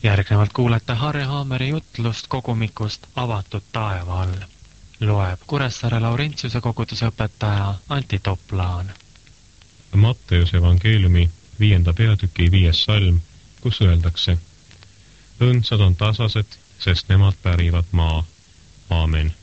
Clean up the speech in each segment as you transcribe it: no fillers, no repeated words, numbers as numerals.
Järgnevalt kuulete Harri Haameri jutlust kogumikust Avatud taeva all. Loeb Kuressaare Laurentiuse koguduse õpetaja Anti Toplaan. Matteuse evangeeliumi 5. peatüki 5. salm, kus öeldakse: õndsad on tasased, sest nemad pärivad maa. Aamen.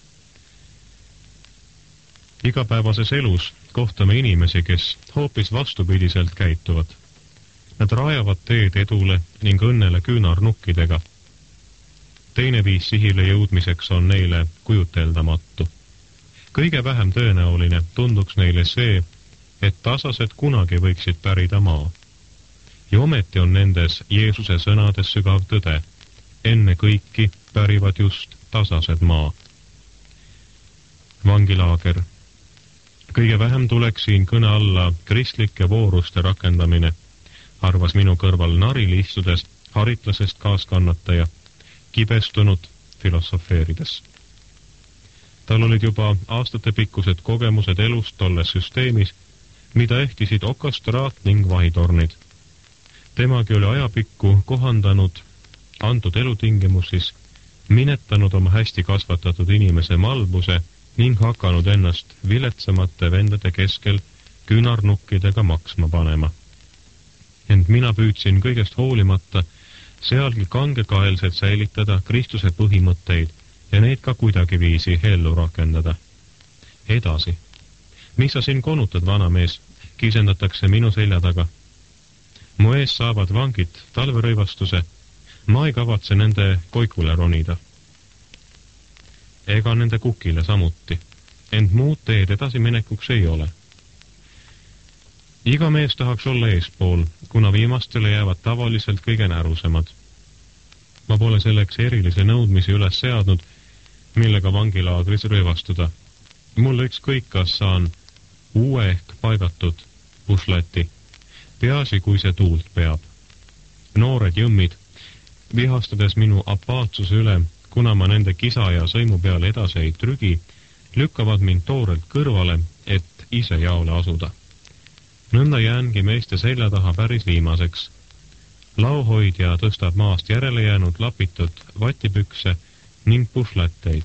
Igapäevases elus kohtame inimesi, kes hoopis vastupidiselt käituvad. Nad rajavad teed edule ning õnnele küünarnukkidega. Teine viis sihile jõudmiseks on neile kujuteldamatu. Kõige vähem tõenäoline tunduks neile see, et tasased kunagi võiksid pärida maa. Ja ometi on nendes Jeesuse sõnades sügav tõde. Enne kõiki pärivad just tasased maa. Vangilaager. Kõige vähem tuleks siin kõne alla kristlike vooruste rakendamine, arvas minu kõrval naril istudes haritlasest kaaskannataja, kibestunud filosofeerides. Tal olid juba aastatepikkused kogemused elust tolles süsteemis, mida ehtisid okastraat ning vahitornid. Temagi oli ajapikku kohandanud antud elutingimusis, minetanud oma hästi kasvatatud inimese malbuse ning hakanud ennast viletsamate vendade keskel küünarnukkidega maksma panema. Ent mina püüdsin kõigest hoolimata sealgi kangekaelselt säilitada Kristuse põhimõtteid ja neid ka kuidagiviisi ellu rakendada. Edasi. Mis sa siin konutad, vanamees, kisendatakse minu selja taga. Mu ees saavad vangid talverõivastuse. Ma ei kavatse nende koikule ronida. Ega nende kukile samuti. Ent muud teed edasiminekuks ei ole. Iga mees tahaks olla eespool, kuna viimastele jäävad tavaliselt kõige närusemad. Ma pole selleks erilisi nõudmisi üles seadnud, millega vangilaagris rõivastuda. Mulle ükskõik, kas saan uue ehk paigatud busleti. Peaasi, kui see tuult peab. Noored jõmmid, vihastades minu apaatsuse üle, kuna ma nende kisa ja sõimu peale edasi ei trügi, lükkavad mind toorelt kõrvale, et ise jaole asuda. Nõnda jäängi meeste selja taha päris viimaseks. Lauhoidja tõstab maast järele jäänud lapitud vatipükse ning pusletteid.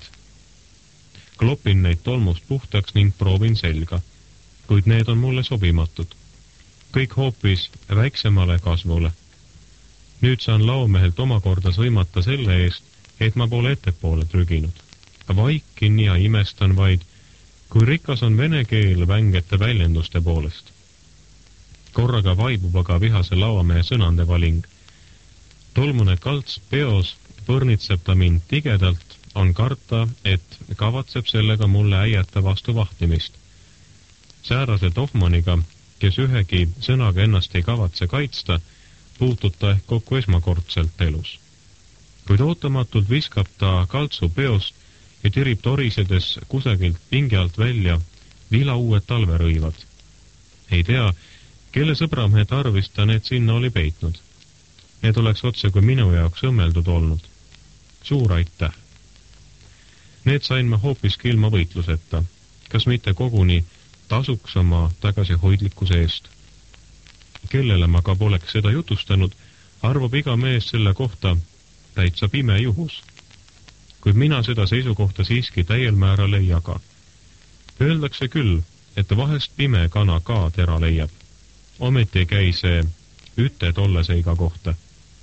Klopin neid tolmust puhtaks ning proovin selga, kuid need on mulle sobimatud. Kõik hoopis väiksemale kasvule. Nüüd saan laomehelt omakorda sõimata selle eest, et ma pole ettepoole trüginud. Vaikin ja imestan vaid, kui rikas on vene keel vängete väljenduste poolest. Korraga vaibub aga vihase lauamehe sõnande valing. Tolmune kalts peos põrnitseb ta mind tigedalt, on karta, et kavatseb sellega mulle äieta vastu vahtimist. Säärase tohmaniga, kes ühegi sõnaga ennast ei kavatse kaitsta, puutub ta ehk kokku esmakordselt elus. Kuid ootamatult viskab ta kaltsu peost ja tirib torisedes kusagilt pingi alt välja vila uued talverõivad. Ei tea, kelle sõbramehe tarvis ta need sinna oli peitnud. Need oleks otse kui minu jaoks õmmeldud olnud. Suur aitäh! Need sain ma hoopiski ilma võitluseta, kas mitte koguni tasuks oma tagasihoidlikkuse eest. Kellele ma ka poleks seda jutustanud, arvab iga mees selle kohta täitsa pime juhus. Kuid mina seda seisukohta siiski täiel määral ei jaga. Öeldakse küll, et vahest pime kana ka tera leiab. Ometi ei käi see üte tolleseiga kohta.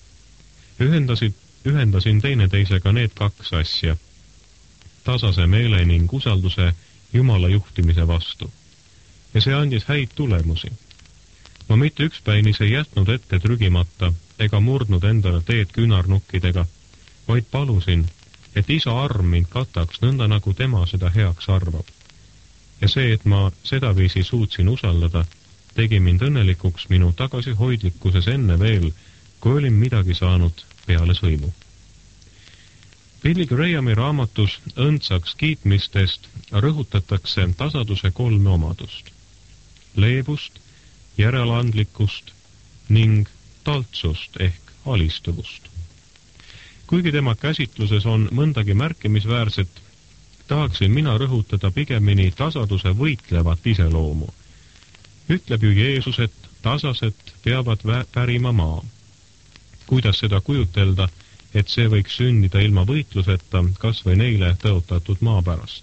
Ühendasin teineteisega need kaks asja. Tasase meele ning usalduse Jumala juhtimise vastu. Ja see andis häid tulemusi. Ma mitte ükspäinis ei jätnud ette trügimata ega murdnud endale teed küünarnukkidega, vaid palusin, et isa arm mind kataks nõnda, nagu tema seda heaks arvab. Ja see, et ma sedaviisi suutsin usaldada, tegi mind õnnelikuks minu tagasihoidlikkuses enne veel, kui olin midagi saanud peale sõimu. Billy Grahami raamatus Õndsaks kiitmistest rõhutatakse tasaduse 3 omadust. Leebust, järeleandlikkust ning taltsust ehk alistuvust. Kuigi tema käsitluses on mõndagi märkimisväärset, tahaksin mina rõhutada pigemini tasaduse võitlevat iseloomu. Ütleb ju Jeesus, et tasased peavad pärima maa. kuidas seda kujutelda, et see võiks sündida ilma võitluseta kas või neile tõotatud maa pärast.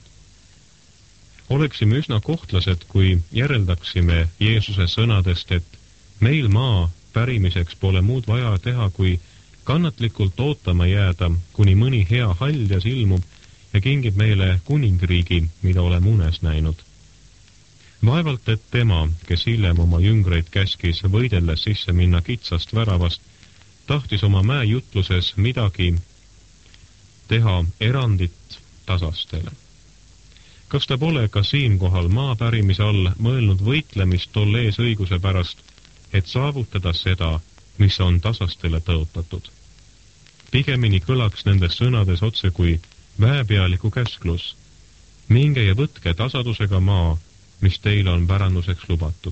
Oleksime üsna kohtlased, kui järeldaksime Jeesuse sõnadest, et meil maa pärimiseks pole muud vaja teha, kui kannatlikult ootama jääda, kuni mõni hea haljas ilmub ja kingib meile kuningriigi, mida oleme unes näinud. Vaevalt, et tema, kes hiljem oma jüngreid käskis võideldes sisse minna kitsast väravast, tahtis oma mäejutluses midagi teha erandit tasastele. Kas ta pole ka siinkohal maa pärimise all mõelnud võitlemist tolle ees õiguse pärast, et saavutada seda, mis on tasastele tõotatud? Pigemini kõlaks nendes sõnades otse kui väepealiku käsklus. Minge ja võtke tasadusega maa, mis teile on päranduseks lubatud.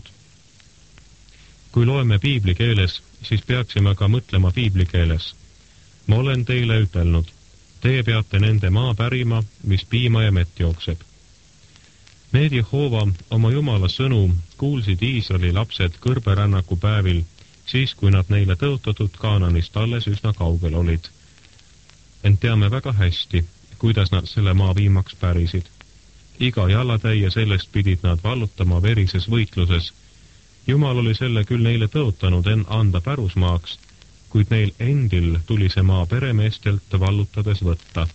Kui loeme piibli keeles, siis peaksime ka mõtlema piibli keeles. Ma olen teile ütelnud, teie peate nende maa pärima, mis piima ja mett jookseb. Need Jehova oma Jumala sõnu kuulsid Iisraeli lapsed kõrberännaku päevil, siis kui nad neile tõotatud Kaananist alles üsna kaugel olid. Ent teame väga hästi, kuidas nad selle maa viimaks pärisid. Iga jalatäie sellest pidid nad vallutama verises võitluses. Jumal oli selle küll neile tõotanud anda pärusmaaks, kuid neil endil tuli see maa peremeestelt vallutades võtta.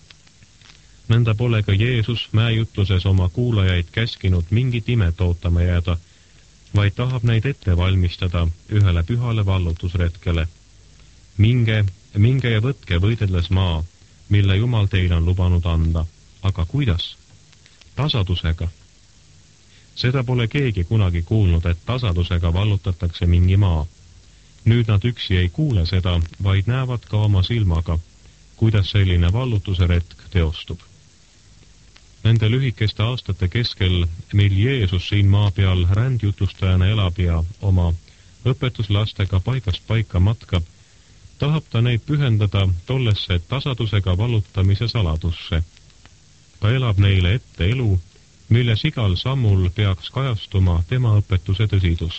Nõnda pole ka Jeesus mäejutluses oma kuulajaid käskinud mingit imet ootama jääda, vaid tahab neid ette valmistada ühele pühale vallutusretkele. Minge ja võtke võideldes maa, mille Jumal teile on lubanud anda. Aga kuidas? Tasadusega. Seda pole keegi kunagi kuulnud, et tasadusega vallutatakse mingi maa. Nüüd nad üksi ei kuule seda, vaid näevad ka oma silmaga, kuidas selline vallutuse retk teostub. Nende lühikeste aastate keskel, mil Jeesus siin maa peal rändjutustajana elab ja oma õpetuslastega paigast paika matkab, tahab ta neid pühendada tollesse tasadusega vallutamise saladusse. Ta elab neile ette elu, milles igal sammul peaks kajastuma tema õpetuse tõsidus.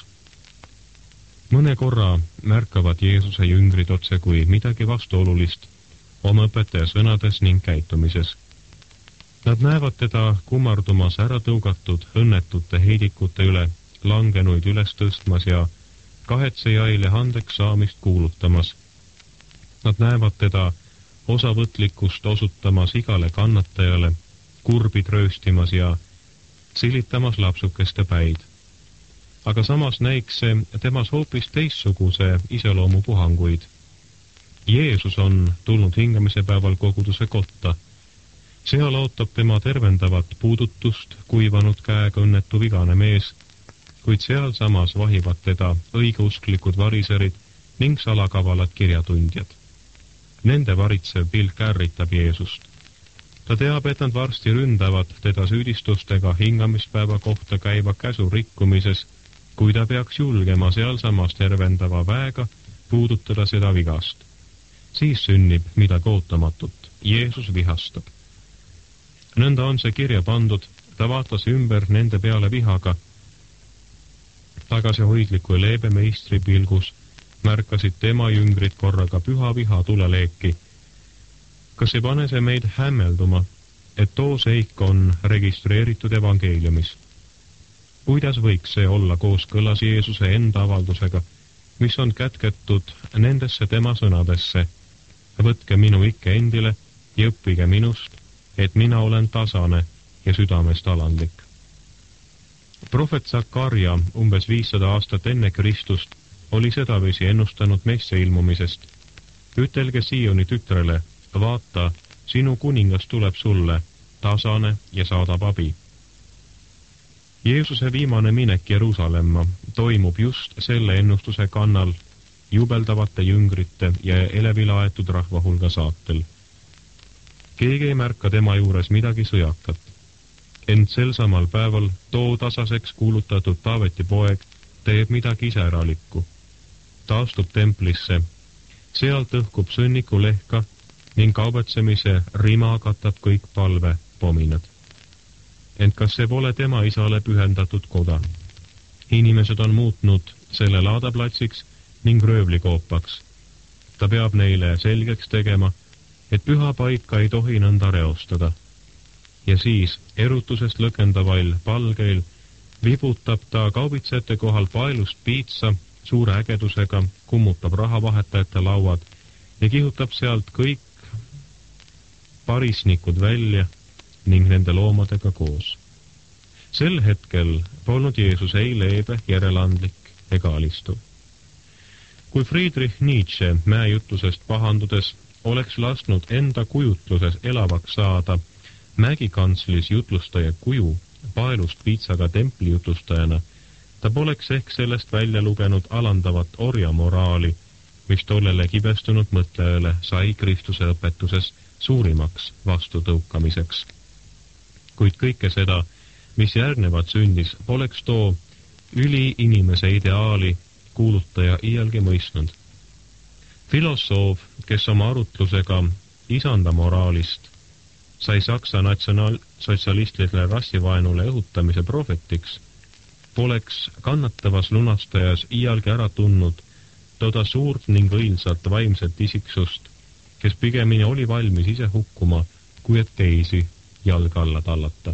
Mõne korra märkavad Jeesuse jüngrid otse kui midagi vastuolulist oma õpetaja sõnades ning käitumises. Nad näevad teda kummardumas ära tõugatud õnnetute heidikute üle, langenuid üles tõstmas ja kahetsejaile andeks saamist kuulutamas. Nad näevad teda osavõtlikkust osutamas igale kannatajale, kurbid rööstimas ja silitamas lapsukeste päid. Aga samas näiks see temas hoopis teistsuguse iseloomu puhanguid. Jeesus on tulnud hingamise päeval koguduse kotta. Seal ootab tema tervendavat puudutust kuivanud käega õnnetu vigane mees, kuid seal samas vahivad teda õigeusklikud variserid ning salakavalad kirjatundjad. Nende varitsev pilk ärritab Jeesust. Ta teab, et nad varsti ründavad teda süüdistustega hingamispäeva kohta käiva käsu rikkumises, kui ta peaks julgema sealsamas tervendava väega puudutada seda vigast. Siis sünnib midagi ootamatut. Jeesus vihastab. Nõnda on see kirja pandud, ta vaatas ümber nende peale vihaga. Tagasihoidliku ja leebe meistri pilgus märkasid tema jüngrid korraga püha viha tuleleeki. Kas ei pane see meid hämmelduma, et too seik on registreeritud evangeeliumis? Kuidas võiks see olla kooskõlas Jeesuse enda avaldusega, mis on kätketud nendesse tema sõnadesse? Võtke minu ikke endile ja õppige minust, et mina olen tasane ja südamest alandlik. Prohvet Zakarja umbes 500 aastat enne Kristust oli sedavisi ennustanud Messia ilmumisest. Ütelge Sioni tütrele, vaata, sinu kuningas tuleb sulle, tasane ja saadab abi. Jeesuse viimane minek Jeruusalemma toimub just selle ennustuse kannal, jubeldavate jüngrite ja elevilaetud rahva hulga saatel. Keegi ei märka tema juures midagi sõjakat. Ent sel samal päeval too tasaseks kuulutatud Taaveti poeg teeb midagi iseäralikku. Ta astub templisse, sealt õhkub sõnniku lehka ning kaubetsemise rima katab kõik palvepominad. Ent kas see pole tema isale pühendatud koda? Inimesed on muutnud selle laadaplatsiks ning röövlikoopaks. Ta peab neile selgeks tegema, et püha paika ei tohi nõnda reostada. Ja siis erutusest lõkendaval palgeil vibutab ta kaubitsejate kohal paelust piitsa suure ägedusega, kummutab rahavahetajate lauad ja kihutab sealt kõik parisnikud välja ning nende loomadega koos. Sel hetkel polnud Jeesus ei leebe, järeleandlik ega alistuv. Kui Friedrich Nietzsche mäejutlusest pahandudes oleks lasknud enda kujutluses elavaks saada mägikanslis jutlustaja kuju paelust piitsaga templi jutlustajana, ta poleks ehk sellest välja lugenud alandavat orjamoraali, mis tollele kibestunud mõtlejale sai Kristuse õpetuses suurimaks vastutõukamiseks. Kuid kõike seda, mis järgnevat sündis, poleks too üliinimese ideaali kuulutaja iialgi mõistnud. Filosoof, kes oma arutlusega isanda moraalist sai Saksa natsionaalsotsialistlikele rassivaenule õhutamise prohvetiks, poleks kannatavas lunastajas iialgi ära tundnud toda suurt ning õilsat vaimset isiksust, kes pigemini oli valmis ise hukkuma, kui et teisi jalga alla tallata.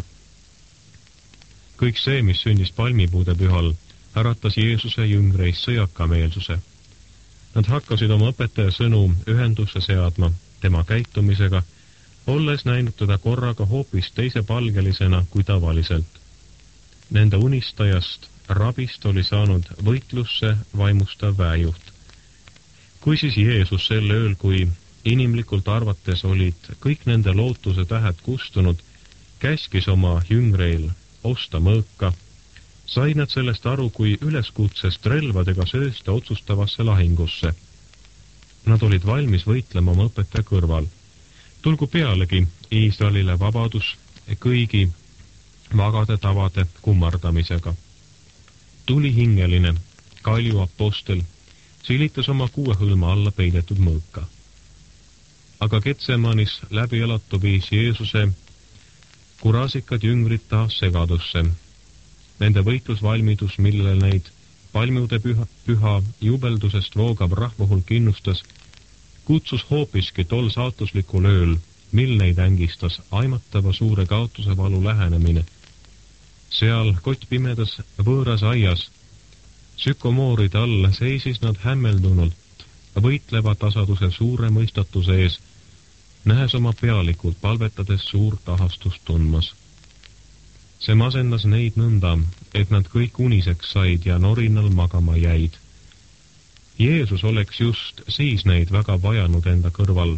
Kõik see, mis sündis palmipuude pühal, äratas Jeesuse jüngreis sõjakameelsuse. Nad hakkasid oma õpetaja sõnu ühendusse seadma tema käitumisega, olles näinud teda korraga hoopis teisepalgelisena kui tavaliselt. Nende unistajast rabist oli saanud võitlusse vaimustav väejuht. Kui siis Jeesus sel ööl, kui inimlikult arvates olid kõik nende lootuse tähed kustunud, käskis oma jüngreil osta mõõka, said nad sellest aru kui üleskutsest relvadega söösta otsustavasse lahingusse. Nad olid valmis võitlema oma õpetaja kõrval. Tulgu pealegi Iisraelile vabadus kõigi vagade tavade kummardamisega. Tulihingeline Kalju apostel silitas oma 6 hõlma alla peidetud mõõka. Aga Getsemanis läbi elatu viis Jeesuse kurasikad jüngrid taas segadusse. Nende võitlusvalmidus, millele neid palmiude püha jubeldusest voogab rahvahulk innustas, kutsus hoopiski tol saatuslikul ööl, mil neid ängistas aimatava suure kaotuse valu lähenemine. Seal kottpimedas võõras aias, sükomooride all seisis nad hämmeldunult võitleva tasaduse suure mõistatuse ees, nähes oma pealikult palvetades suurt ahastust tundmas. See masendas neid nõnda, et nad kõik uniseks said ja norinal magama jäid. Jeesus oleks just siis neid väga vajanud enda kõrval.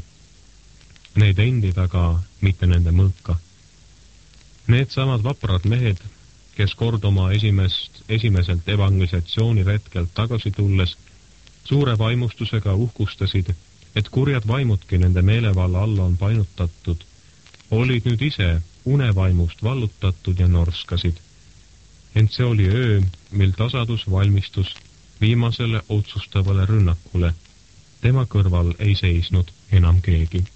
Neid endid aga mitte nende mõõka. Need samad vaprad mehed, kes kord oma esimeselt evangelisatsiooni retkelt tagasi tulles suure vaimustusega uhkustasid, et kurjad vaimudki nende meelevalla alla on painutatud, olid nüüd ise unevaimust vallutatud ja norskasid. Ent see oli öö, mil tasadus valmistus viimasele otsustavale rünnakule. Tema kõrval ei seisnud enam keegi.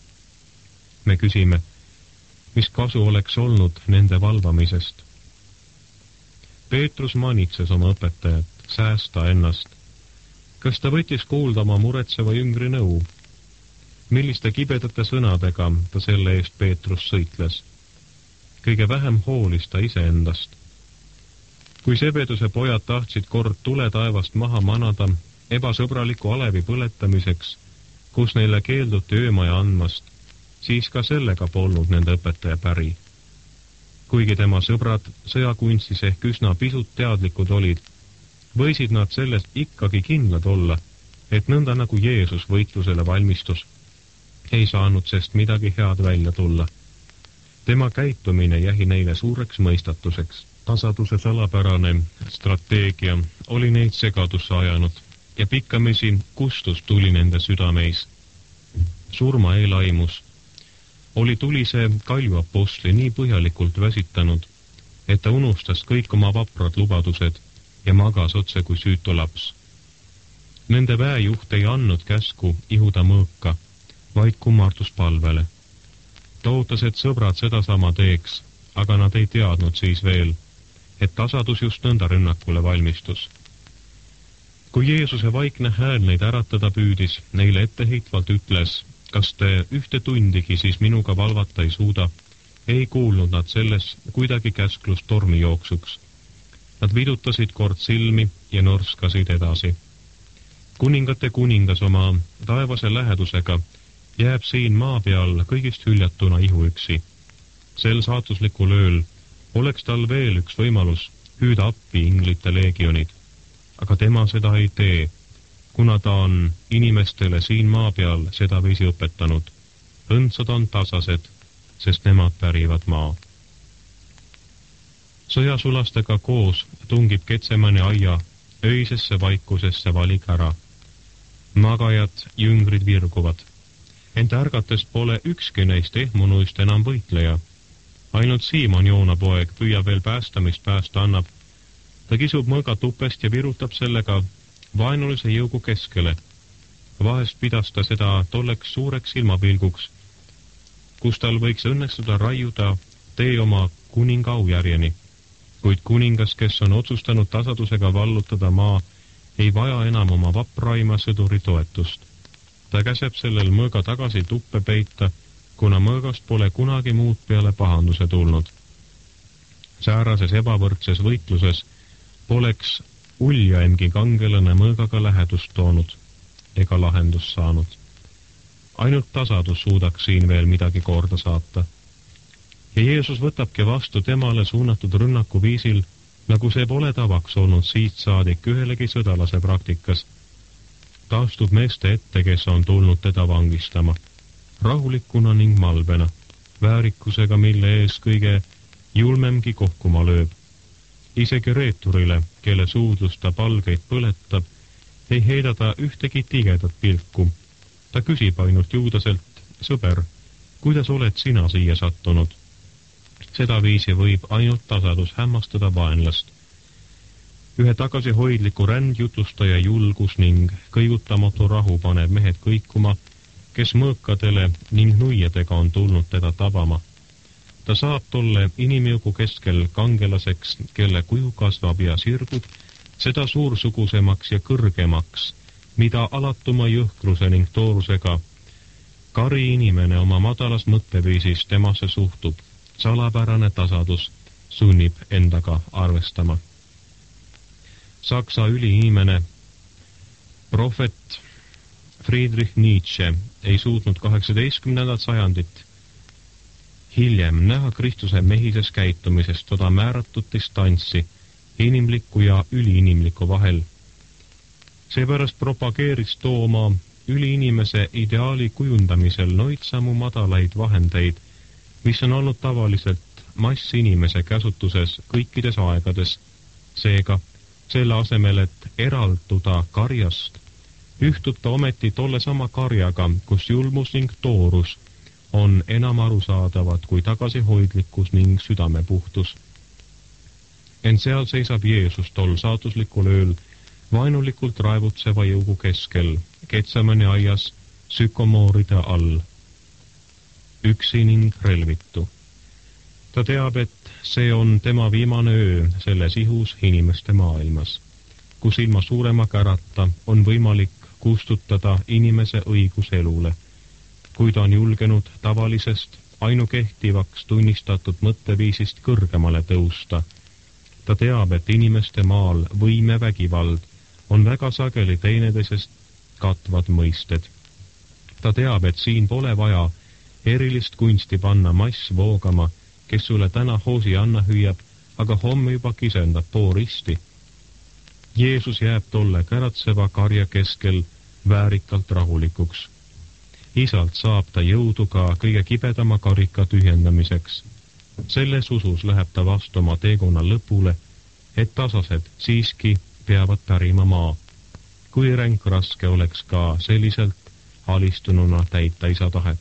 Me küsime, mis kasu oleks olnud nende valvamisest? Peetrus manitses oma õpetajat säästa ennast. Kas ta võttis kuulda oma muretseva jüngri nõu? Milliste kibedate sõnadega ta selle eest Peetrus sõitles? Kõige vähem hoolis ta iseendast. Kui Sebeduse pojad tahtsid kord tule taevast maha manada ebasõbraliku alevi põletamiseks, kus neile keelduti öömaja andmast, siis ka sellega polnud nende õpetaja päri. Kuigi tema sõbrad sõjakunstis ehk üsna pisut teadlikud olid, võisid nad sellest ikkagi kindlad olla, et nõnda nagu Jeesus võitlusele valmistus, ei saanud sest midagi head välja tulla. Tema käitumine jäi neile suureks mõistatuseks. Tasaduse salapärane strateegia oli neid segadusse ajanud ja pikkamisi kustus tuli nende südameis. Surma eelaimus oli tulise Kalju apostli nii põhjalikult väsitanud, et ta unustas kõik oma vaprad lubadused ja magas otse kui süütu laps. Nende väejuht ei andnud käsku ihuda mõõka, vaid kummardus palvele. Ta ootas, et sõbrad sedasama teeks, aga nad ei teadnud siis veel, et tasadus just nõnda rünnakule valmistus. Kui Jeesuse vaikne hääl neid äratada püüdis, neile etteheitvalt ütles, kas te ühte tundigi siis minuga valvata ei suuda, ei kuulnud nad selles kuidagi käsklust tormijooksuks. Nad vidutasid kord silmi ja norskasid edasi. Kuningate kuningas oma taevase lähedusega jääb siin maa peal kõigist hüljatuna ihuüksi. Sel saatuslikul ööl oleks tal veel üks võimalus hüüda appi inglite leegionid, aga tema seda ei tee, kuna ta on inimestele siin maa peal sedaviisi õpetanud. Õndsad on tasased, sest nemad pärivad maa. Sõjasulastega koos tungib Getsemani aia öisesse vaikusesse valik ära. Magajad jüngrid virguvad. Ent ärgates pole ükski neist ehmunuist enam võitleja. Ainult Siimon Joona poeg püüab veel päästamist päästa annab. Ta kisub mõõga tupest ja virutab sellega vaenulise jõugu keskele. Vahest pidas ta seda tolleks suureks silmapilguks, kus tal võiks õnnestuda raiuda tee oma kuninga aujärjeni. Kuid kuningas, kes on otsustanud tasadusega vallutada maa, ei vaja enam oma vapraima sõduri toetust. Ta käseb sellel mõõga tagasi tuppe peita, kuna mõõgast pole kunagi muud peale pahanduse tulnud. Säärases ebavõrdses võitluses poleks uljaimgi kangelane mõõgaga lähedust toonud ega lahendust saanud. Ainult tasadus suudaks siin veel midagi korda saata. Ja Jeesus võtabki vastu temale suunatud rünnaku viisil, nagu see pole tavaks olnud siit saadik ühelegi sõdalase praktikas. Ta astub meeste ette, kes on tulnud teda vangistama, rahulikuna ning malbena, väärikusega, mille ees kõige julmemgi kohkuma lööb. Isegi reeturile, kelle suudlus ta palgeid põletab, ei heida ta ühtegi tigedat pilku. Ta küsib ainult Juudaselt, sõber, kuidas oled sina siia sattunud? Sedaviisi võib ainult tasadus hämmastada vaenlast. Ühe tagasihoidliku rändjutustaja julgus ning kõigutamatu rahu paneb mehed kõikuma, kes mõõkadele ning nuiedega on tulnud teda tabama. Ta saab tolle inimjõugu keskel kangelaseks, kelle kuju kasvab ja sirgub, seda suursugusemaks ja kõrgemaks, mida alatuma jõhkruse ning toorusega kari inimene oma madalas mõtteviisis temasse suhtub. Salapärane tasadus sunnib endaga arvestama. Saksa üliinimene prohvet Friedrich Nietzsche ei suutnud 18. sajandit hiljem näha Kristuse mehises käitumises toda määratud distantsi inimliku ja üliinimliku vahel. Seepärast propageeris too oma üliinimese ideaali kujundamisel noidsamu madalaid vahendeid, mis on olnud tavaliselt massinimese käsutuses kõikides aegades. Seega, selle asemel, et eralduda karjast, ühtub ta ometi tolle sama karjaga, kus julmus ning toorus on enam arusaadavad kui tagasihoidlikkus ning südamepuhtus. Ent seal seisab Jeesus tol saatuslikul ööl vaenulikult raevutseva jõugu keskel, Getsemani aias sükomooride all. Üksi ning relvitu. Ta teab, et see on tema viimane öö selles ihus inimeste maailmas, kus ilma suurema kärata on võimalik kustutada inimese õigus elule, kui ta on julgenud tavalisest ainukehtivaks tunnistatud mõtteviisist kõrgemale tõusta. Ta teab, et inimeste maal võim ja vägivald on väga sageli teineteisest katvad mõisted. Ta teab, et siin pole vaja erilist kunsti panna mass voogama, kes sulle täna hoosi anna hüüab, aga homme juba kisendab pooristi. Jeesus jääb tolle käratseva karja keskel väärikalt rahulikuks. Isalt saab ta jõudu ka kõige kibedama karika tühjendamiseks. Selles usus läheb ta vastu oma teekonna lõpule, et tasased siiski peavad pärima maa. Kui ränk raske oleks ka selliselt alistununa täita isa tahet.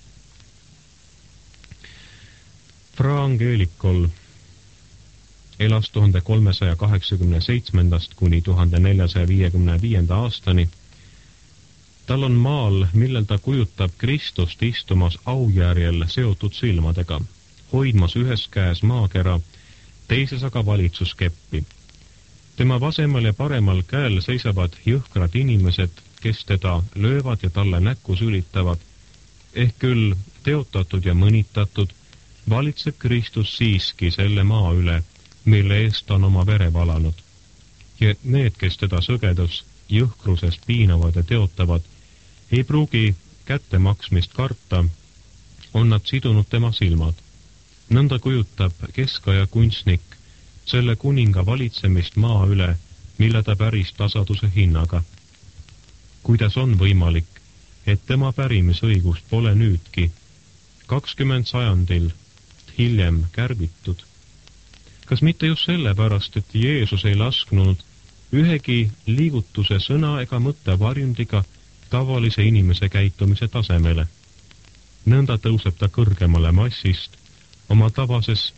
Fra Angelikol elas 1387. kuni 1455. aastani. Tal on maal, millel ta kujutab Kristust istumas aujärjel seotud silmadega, hoidmas ühes käes maakera, teises aga valitsuskeppi. Tema vasemal ja paremal käel seisavad jõhkrad inimesed, kes teda löövad ja talle näkku sülitavad. Ehk küll teotatud ja mõnitatud, valitseb Kristus siiski selle maa üle, mille eest on oma vere valanud. Ja need, kes teda sõgedus jõhkrusest piinavad ja teotavad, ei pruugi kättemaksmist karta, on nad sidunud tema silmad. Nõnda kujutab keskaja kunstnik selle kuninga valitsemist maa üle, mille ta päris tasaduse hinnaga. Kuidas on võimalik, et tema pärimisõigust pole nüüdki 20 sajandil hiljem kärbitud? Kas mitte just sellepärast, et Jeesus ei lasknud ühegi liigutuse sõna ega mõtte varjundiga tavalise inimese käitumise tasemele? Nõnda tõuseb ta kõrgemale massist oma tavases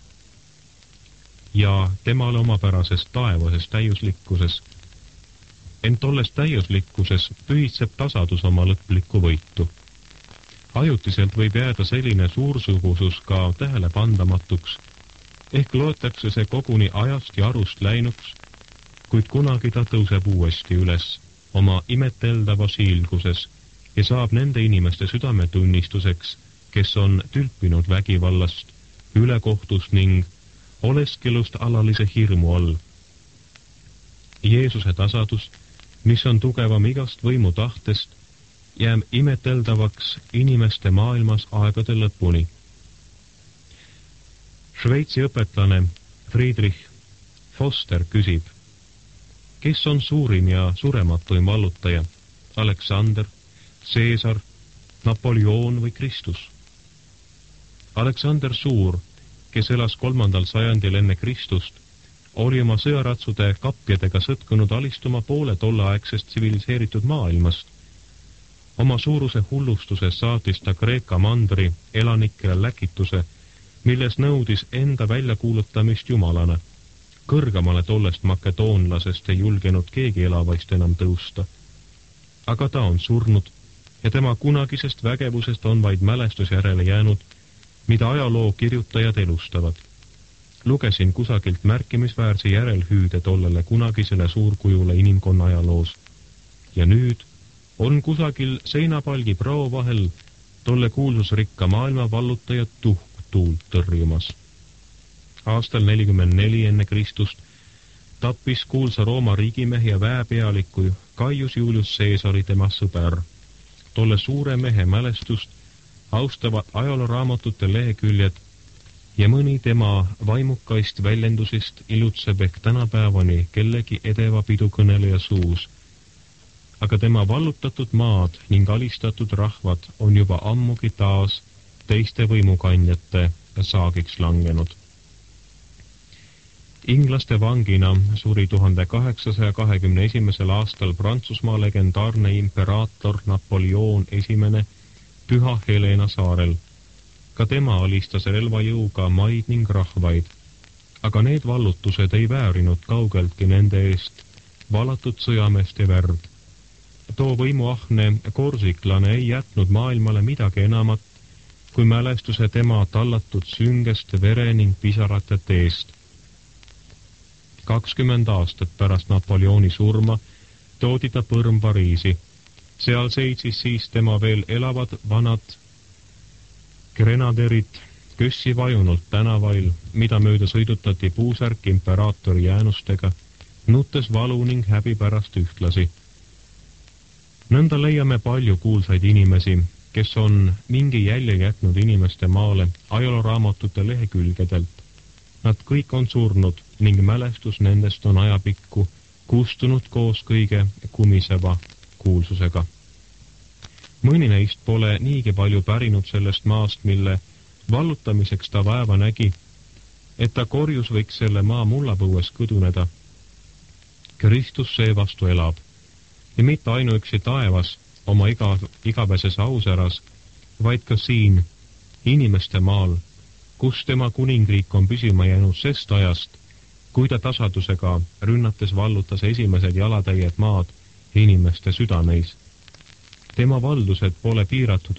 ja temale omapärases taevases täiuslikkuses. Ent olles täiuslikkuses pühitseb tasadus oma lõplikku võitu. Ajutiselt võib jääda selline suursugusus ka tähelepandamatuks, ehk loetakse see koguni ajast ja arust läinuks, kuid kunagi ta tõuseb uuesti üles oma imeteldavas hiilguses ja saab nende inimeste südametunnistuseks, kes on tülpinud vägivallast, ülekohtust ning oleskelust alalise hirmu all. Jeesuse tasadus, mis on tugevam igast võimu tahtest, jääb imeteldavaks inimeste maailmas aegade lõpuni. Šveitsi õpetlane Friedrich Foster küsib, kes on suurim ja surematuim vallutaja, Aleksander, Caesar, Napoleon või Kristus? Aleksander Suur, kes elas 3. sajandil enne Kristust, oli oma sõjaratsude kapjadega sõtkunud alistuma poole tolleaegsest tsiviliseeritud maailmast. Oma suuruse hullustuses saatis ta Kreeka mandri elanikele läkituse, milles nõudis enda väljakuulutamist jumalana. Kõrgemale tollest makedoonlasest ei julgenud keegi elavaist enam tõusta. Aga ta on surnud ja tema kunagisest vägevusest on vaid mälestus järele jäänud, mida ajaloo kirjutajad elustavad. Lugesin kusagilt märkimisväärse järelhüüde tollele kunagisele suurkujule inimkonna ajaloos. Ja nüüd on kusagil seinapalgi prao vahel tolle kuulsusrikka maailma vallutaja tuhktuult tõrjumas. Aastal 44 enne Kristust tappis kuulsa Rooma riigimehe ja väepealiku Gaius Julius Caesari tema sõber. Tolle suure mehe mälestust austavad ajalooraamatute leheküljed ja mõni tema vaimukaist väljendusist ilutseb ehk tänapäevani kellegi edeva pidukõneleja suus. Aga tema vallutatud maad ning alistatud rahvad on juba ammugi taas teiste võimukandjate saagiks langenud. Inglaste vangina suri 1821. aastal Prantsusmaa legendaarne imperaator Napoleon I Püha Helena saarel. Ka tema alistas relvajõuga maid ning rahvaid, aga need vallutused ei väärinud kaugeltki nende eest valatud sõjameeste verd. Too võimuahne korsiklane ei jätnud maailmale midagi enamat kui mälestuse tema tallatud süngest vere ning pisarate teest. 20 aastat pärast Napoleoni surma toodi ta põrm Pariisi. Seal seitsis siis tema veel elavad vanad grenaderid kössi vajunult tänavail, mida mööda sõidutati puusärk imperaatori jäänustega, nuttes valu ning häbi pärast ühtlasi. Nõnda leiame palju kuulsaid inimesi, kes on mingi jälje jätnud inimeste maale ajalooraamatute lehekülgedelt. Nad kõik on surnud ning mälestus nendest on ajapikku kustunud koos kõige kumiseva kuulsusega. Mõni neist pole niigi palju pärinud sellest maast, mille vallutamiseks ta vaeva nägi, et ta korjus võiks selle maa mullapõues kõduneda. Kristus seevastu elab ja mitte ainuüksi taevas oma igapäses ausäras, vaid ka siin inimeste maal, kus tema kuningriik on püsima jäänud sest ajast, kui ta tasadusega rünnates vallutas esimesed jalatäied maad inimeste südameis. Tema valdused pole piiratud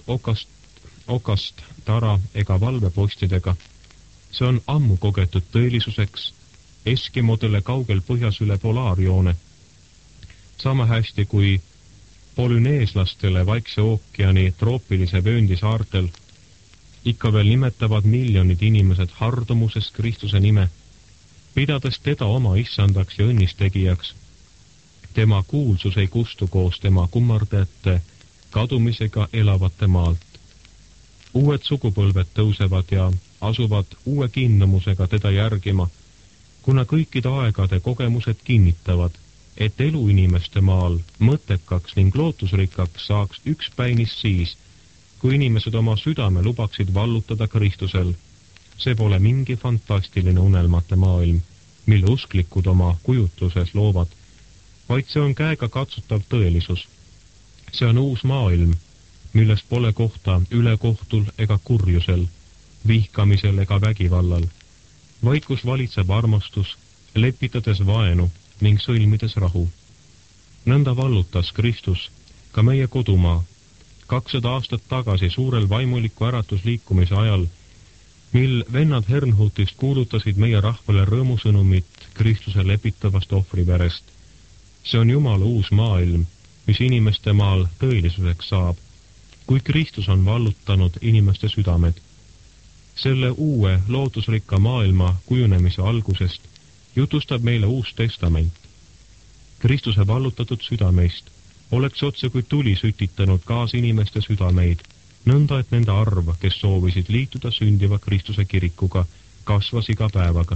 okast, tara ega valvepostidega. See on ammu kogetud tõelisuseks eskimodele kaugel põhjas üle polaarjoone. Sama hästi kui polüneeslastele Vaikse ookeani troopilise vööndi saartel ikka veel nimetavad miljonid inimesed hardumuses Kristuse nime, pidades teda oma issandaks ja õnnistegijaks. Tema kuulsus ei kustu koos tema kummardajate kadumisega elavate maalt. Uued sugupõlved tõusevad ja asuvad uue kinnamusega teda järgima, kuna kõikide aegade kogemused kinnitavad, et elu inimeste maal mõttekaks ning lootusrikkaks saaks ükspäinis siis, kui inimesed oma südame lubaksid vallutada Kristusel. See pole mingi fantastiline unelmate maailm, mille usklikud oma kujutluses loovad, vaid see on käega katsutav tõelisus. See on uus maailm, millest pole kohta ülekohtul ega kurjusel, vihkamisel ega vägivallal, vaid kus valitseb armastus, lepitades vaenu ning sõlmides rahu. Nõnda vallutas Kristus ka meie kodumaa 200 aastat tagasi suurel vaimuliku äratusliikumise ajal, mil vennad Hernhutist kuulutasid meie rahvale rõõmusõnumit Kristuse lepitavast ohvriverest. See on Jumala uus maailm, mis inimeste maal tõelisuseks saab, kui Kristus on vallutanud inimeste südamed. Selle uue lootusrikka maailma kujunemise algusest jutustab meile Uus Testament. Kristuse vallutatud südameist oleks otse kui tuli sütitanud kaasinimeste südameid, nõnda et nende arv, kes soovisid liituda sündiva Kristuse kirikuga, kasvas iga päevaga.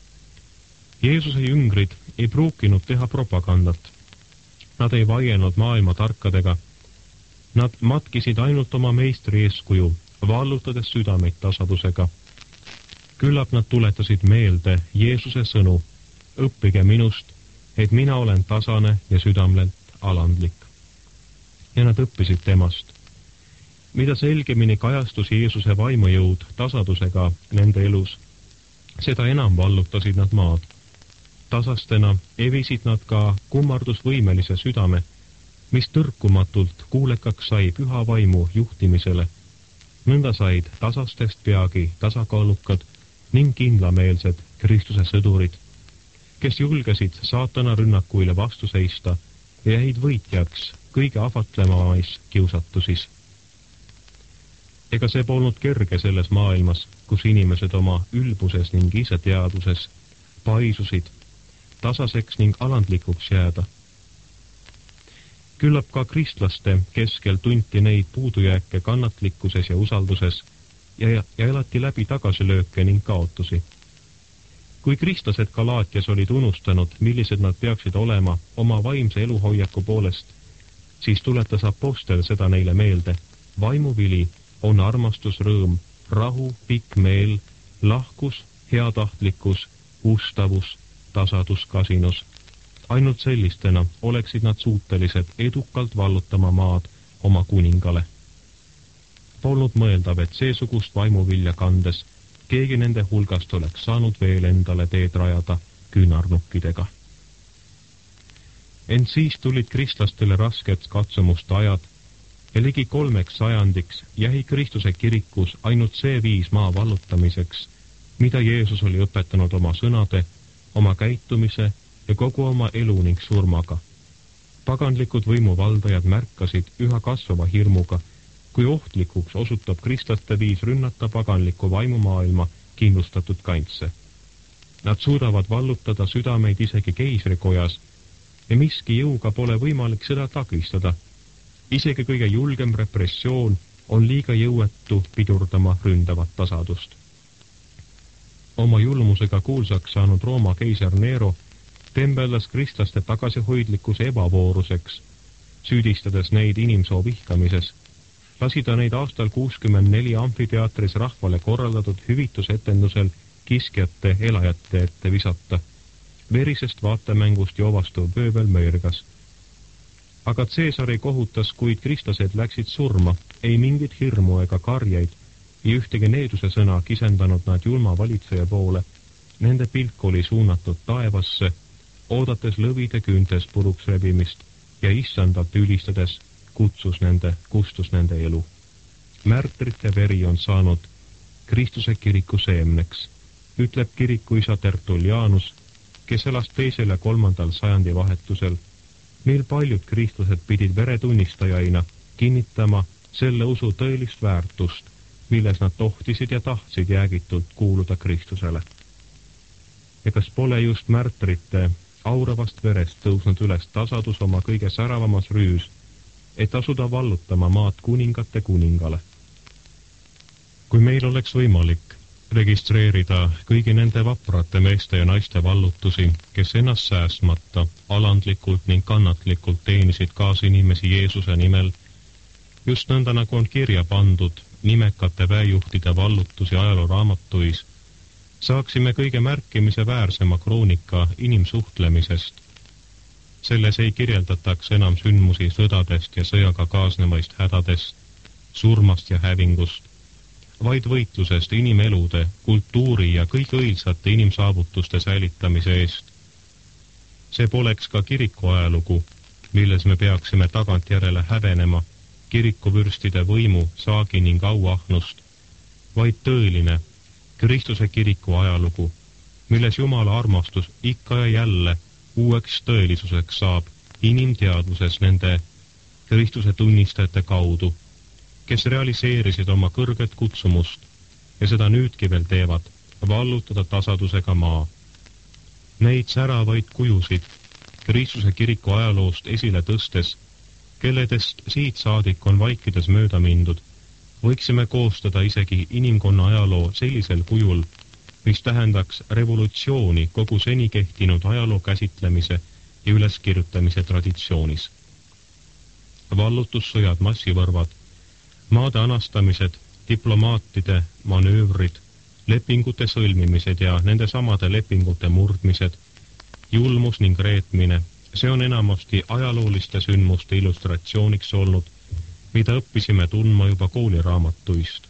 Jeesuse jüngrid ei pruukinud teha propagandat. Nad ei vaielnud maailma tarkadega. Nad matkisid ainult oma meistri eeskuju, vallutades südameid tasadusega. Küllap nad tuletasid meelde Jeesuse sõnu, õppige minust, et mina olen tasane ja südamelt alandlik. Ja nad õppisid temast. Mida selgemini kajastus Jeesuse vaimujõud tasadusega nende elus, seda enam vallutasid nad maad. Tasastena evisid nad ka kummardusvõimelise südame, mis tõrkumatult kuulekaks sai püha vaimu juhtimisele. Nõnda said tasastest peagi tasakaalukad ning kindlameelsed Kristuse sõdurid, kes julgesid saatana rünnakuile vastu seista ja jäid võitjaks kõige ahvatlemais kiusatusis. Ega see polnud kerge selles maailmas, kus inimesed oma ülbuses ning iseteaduses paisusid, tasaseks ning alandlikuks jääda. Küllap ka kristlaste keskel tunti neid puudujääke kannatlikkuses ja usalduses ja elati läbi tagasilööke ning kaotusi. Kui kristlased Galaatias olid unustanud, millised nad peaksid olema oma vaimse eluhoiaku poolest, siis tuletas apostel seda neile meelde. Vaimuvili on armastus, rõõm, rahu, pikk meel, lahkus, heatahtlikkus, ustavus, tasadus, kasinus. Ainult sellistena oleksid nad suutelised edukalt vallutama maad oma kuningale. Polnud mõeldav, et seesugust vaimuvilja kandes keegi nende hulgast oleks saanud veel endale teed rajada küünarnukkidega. Ent siis tulid kristlastele rasked katsumuste ajad ja ligi 3 sajandiks jäi Kristuse kirikus ainult see viis maa vallutamiseks, mida Jeesus oli õpetanud oma sõnade, oma käitumise ja kogu oma elu ning surmaga. Paganlikud võimuvaldajad märkasid üha kasvava hirmuga, kui ohtlikuks osutab kristlaste viis rünnata paganliku vaimumaailma kindlustatud kantse. Nad suudavad vallutada südameid isegi keisrikojas ja miski jõuga pole võimalik seda takistada. Isegi kõige julgem repressioon on liiga jõuetu pidurdama ründavat tasadust. Oma julmusega kuulsaks saanud Rooma keiser Nero tembeldas kristlaste tagasihoidlikkuse ebavooruseks, süüdistades neid inimsoo vihkamises. Lasi ta neid aastal 64 amfiteatris rahvale korraldatud hüvitusetendusel kiskjate elajate ette visata. Verisest vaatemängust joovastuv pööbel möörgas. Aga Caesar ei kohutas, kuid kristlased läksid surma, ei mingit hirmu ega karjeid, ja ühtegi needuse sõna kisendanud nad julma valitseja poole. Nende pilk oli suunatud taevasse, oodates lõvide küüntes puruks rebimist ja issandalt ülistades kustus nende elu. Märtrite veri on saanud Kristuse kiriku seemneks, ütleb kirikuisa Tertullianus kes elas 2. ja 3. sajandi vahetusel, mil paljud kristlased pidid veretunnistajaina kinnitama selle usu tõelist väärtust, milles nad tohtisid ja tahtsid jäägitult kuuluda Kristusele. Ja kas pole just märtrite auravast verest tõusnud üles tasadus oma kõige säravamas rüüs, et asuda vallutama maad kuningate kuningale? Kui meil oleks võimalik registreerida kõigi nende vaprate meeste ja naiste vallutusi, kes ennast säästmata, alandlikult ning kannatlikult teenisid kaasinimesi Jeesuse nimel, just nõnda nagu on kirja pandud nimekate väejuhtide vallutusi ajalooraamatuis, saaksime kõige märkimise väärsema kroonika inimsuhtlemisest. Selles ei kirjeldataks enam sündmusi sõdadest ja sõjaga kaasnevaist hädadest, surmast ja hävingust, vaid võitlusest inimelude, kultuuri ja kõige õilsate inimsaavutuste säilitamise eest. See poleks ka kiriku ajalugu, milles me peaksime tagantjärele häbenema kirikuvürstide võimu, saagi ning auahnust, vaid tõeline Kristuse kiriku ajalugu, milles Jumala armastus ikka ja jälle uueks tõelisuseks saab inimteadvuses nende Kristuse tunnistajate kaudu, kes realiseerisid oma kõrget kutsumust ja seda nüüdki veel teevad, vallutada tasadusega maa. Neid säravaid kujusid Kristuse kiriku ajaloost esile tõstes, kelledest siit saadik on vaikides mööda mindud, võiksime koostada isegi inimkonna ajaloo sellisel kujul, mis tähendaks revolutsiooni kogu seni kehtinud ajaloo käsitlemise ja üleskirjutamise traditsioonis. Vallutussõjad, massivõrvad, maade anastamised, diplomaatide manöövrid, lepingute sõlmimised ja nende samade lepingute murdmised, julmus ning reetmine, see on enamasti ajalooliste sündmuste illustratsiooniks olnud, mida õppisime tundma juba kooliraamatuist.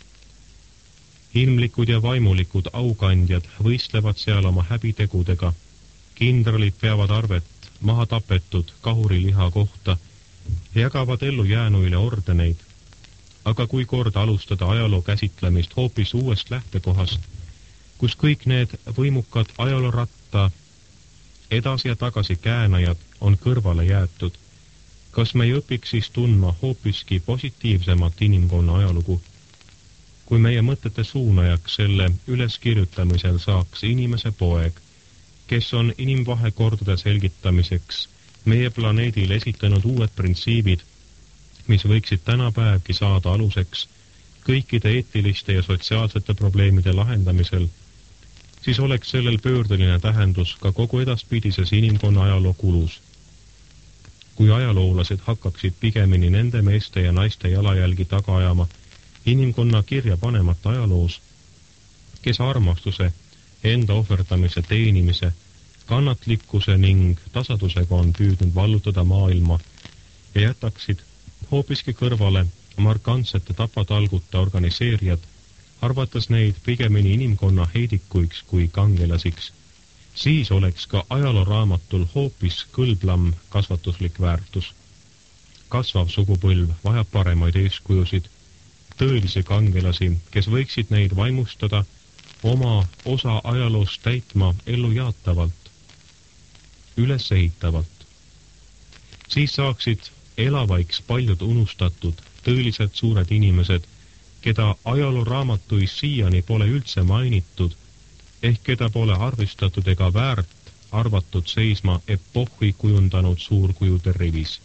Ilmlikud ja vaimulikud aukandjad võistlevad seal oma häbitegudega, kindralid peavad arvet maha tapetud kahuriliha kohta ja jagavad ellu jäänuile ordeneid. Aga kui kord alustada ajaloo käsitlemist hoopis uuest lähtekohast, kus kõik need võimukad ajalooratta edasi ja tagasi käänajad on kõrvale jäetud, kas me ei õpiks siis tundma hoopiski positiivsemat inimkonna ajalugu? Kui meie mõtete suunajaks selle üleskirjutamisel saaks inimese poeg, kes on inimvahekordade selgitamiseks meie planeedil esitanud uued printsiibid, mis võiksid tänapäevki saada aluseks kõikide eetiliste ja sotsiaalsete probleemide lahendamisel, siis oleks sellel pöördeline tähendus ka kogu edaspidises inimkonna ajaloo kulus. Kui ajaloolased hakkaksid pigemini nende meeste ja naiste jalajälgi taga ajama inimkonna kirja panemata ajaloos, kes armastuse, enda ohverdamise, teenimise, kannatlikkuse ning tasadusega on püüdnud vallutada maailma ja jätaksid hoopiski kõrvale markantsete tapatalguta organiseerijad, arvates neid pigemini inimkonna heidikuiks kui kangelasiks, siis oleks ka ajalooraamatul hoopis kõlblam kasvatuslik väärtus. Kasvav sugupõlv vajab paremaid eeskujusid, tõelisi kangelasi, kes võiksid neid vaimustada oma osa ajaloost täitma ellujaatavalt, ülesehitavalt. Siis saaksid elavaiks paljud unustatud, tõeliselt suured inimesed, keda ajalooraamatuis siiani pole üldse mainitud, ehk keda pole arvestatud ega väärt arvatud seisma epohhi kujundanud suurkujude rivis.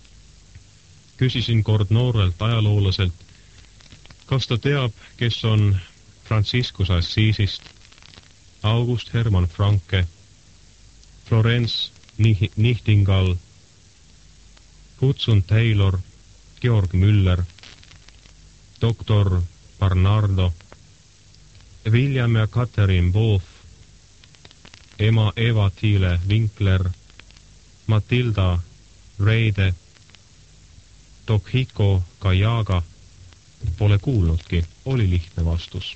Küsisin kord noorelt ajaloolaselt, kas ta teab, kes on Franciscus Assisist, August Hermann Franke, Florence Nightingale, Hudson Taylor, Georg Müller, doktor Barnardo, William ja Catherine Wolff, ema Eva Thiele Winkler, Matilda Reide, Tohiko Kajaga, pole kuulnudki, oli lihtne vastus.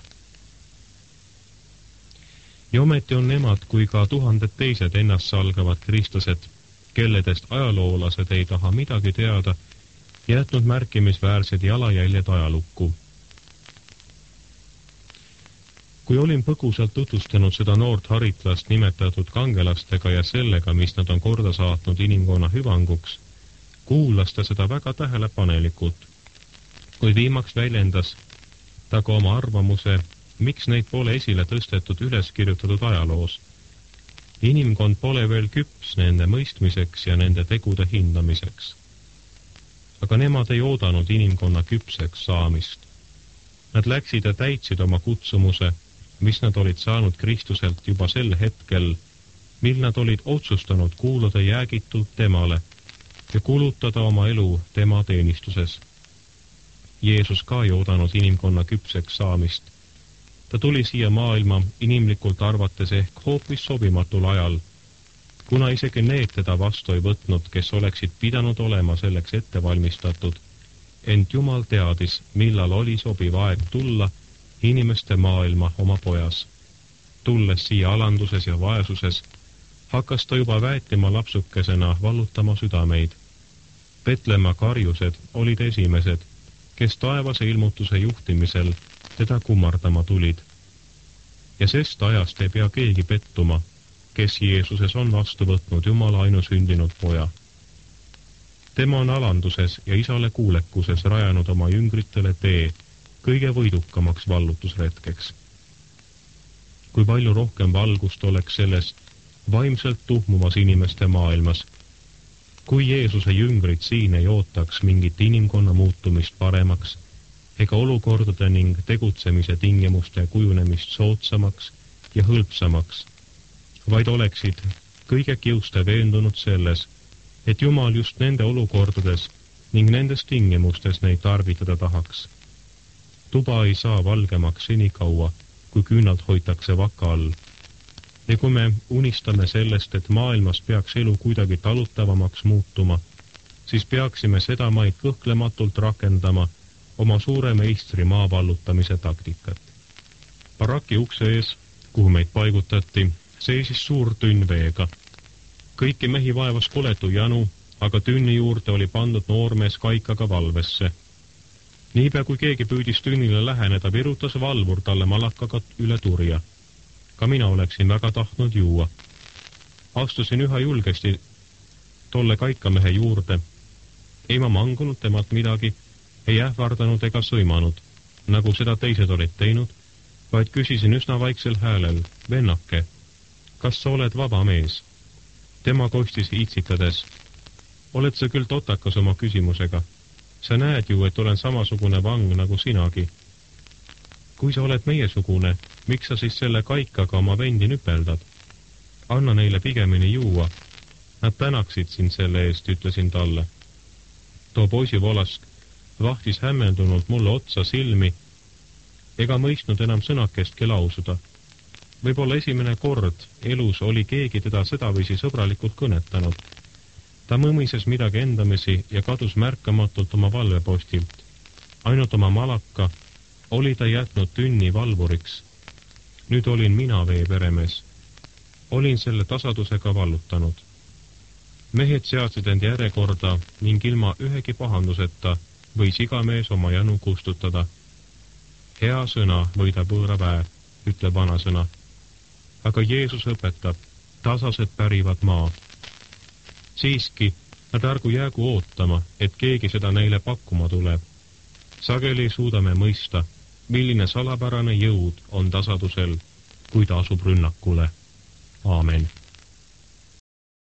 Ja ometi on nemad kui ka tuhanded teised ennast salgavad kristlased, kelledest ajaloolased ei taha midagi teada, jätnud märkimisväärsed jalajäljed ajalukku. Kui olin põgusalt tutvustanud seda noort haritlast nimetatud kangelastega ja sellega, mis nad on korda saatnud inimkonna hüvanguks, kuulas ta seda väga tähelepanelikult, kuid viimaks väljendas ta ka oma arvamuse, miks neid pole esile tõstetud üles kirjutatud ajaloos. Inimkond pole veel küps nende mõistmiseks ja nende tegude hindamiseks. Aga nemad ei oodanud inimkonna küpseks saamist. Nad läksid ja täitsid oma kutsumuse, mis nad olid saanud Kristuselt juba sel hetkel, mil nad olid otsustanud kuuluda jäägitult temale ja kulutada oma elu tema teenistuses. Jeesus ka ei oodanud inimkonna küpseks saamist. Ta tuli siia maailma inimlikult arvates ehk hoopis sobimatul ajal, kuna isegi need teda vastu ei võtnud, kes oleksid pidanud olema selleks ette valmistatud, ent Jumal teadis, millal oli sobiv aeg tulla inimeste maailma oma pojas. Tulles siia alanduses ja vaesuses, hakkas ta juba väetima lapsukesena vallutama südameid. Petlemma karjused olid esimesed, kes taevase ilmutuse juhtimisel teda kummardama tulid. Ja sest ajast ei pea keegi pettuma, kes Jeesuses on vastu võtnud Jumala ainusündinud poja. Tema on alanduses ja isale kuulekuses rajanud oma jüngritele tee kõige võidukamaks vallutusretkeks. Kui palju rohkem valgust oleks sellest vaimselt tuhmumas inimeste maailmas, kui Jeesuse jüngrid siin ei ootaks mingit inimkonna muutumist paremaks ega olukordade ning tegutsemise tingimuste kujunemist soodsamaks ja hõlpsamaks, vaid oleksid kõige kiuste veendunud selles, et Jumal just nende olukordades ning nendes tingimustes neid tarvitada tahaks. Tuba ei saa valgemaks senikaua, kui küünalt hoitakse vaka all. Ja kui me unistame sellest, et maailmas peaks elu kuidagi talutavamaks muutuma, siis peaksime seda maid kõhklematult rakendama oma suure meistri maa vallutamise taktikat. Baraki ukse ees, kuhu meid paigutati, seisis suur tünn veega. Kõiki mehi vaevas koletu janu, aga tünni juurde oli pandud noormees kaikaga valvesse. Niipea kui keegi püüdis tünnile läheneda, virutas valvur talle malakaga üle turja. Ka mina oleksin väga tahtnud juua. Astusin üha julgesti tolle kaikamehe juurde. Ei ma mangunud temalt midagi, ei ähvardanud ega sõimanud, nagu seda teised olid teinud, vaid küsisin üsna vaiksel häälel, vennake, kas sa oled vaba mees? Tema kostis iitsitades. Oled sa küll totakas oma küsimusega? Sa näed ju, et olen samasugune vang nagu sinagi. Kui sa oled meiesugune, miks sa siis selle kaikaga oma vendi nüpeldad? Anna neile pigemini juua. Nad tänaksid sind selle eest, ütlesin talle. Too poisivolask vahtis hämmeldunult mulle otsa silmi ega mõistnud enam sõnakestki lausuda. Võib-olla esimene kord elus oli keegi teda sedaviisi sõbralikult kõnetanud. Ta mõmises midagi endamisi ja kadus märkamatult oma valvepostilt. Ainult oma malaka oli ta jätnud tünni valvuriks. Nüüd olin mina veeperemees. Olin selle tasadusega vallutanud. Mehed seadsid end järjekorda ning ilma ühegi pahanduseta võis iga mees oma janu kustutada. Hea sõna võidab võõra väe, ütleb vanasõna. Aga Jeesus õpetab, tasased pärivad maa. Siiski, nad ärgu jäägu ootama, et keegi seda neile pakkuma tuleb. Sageli suudame mõista, milline salapärane jõud on tasadusel, kui ta asub rünnakule. Aamen.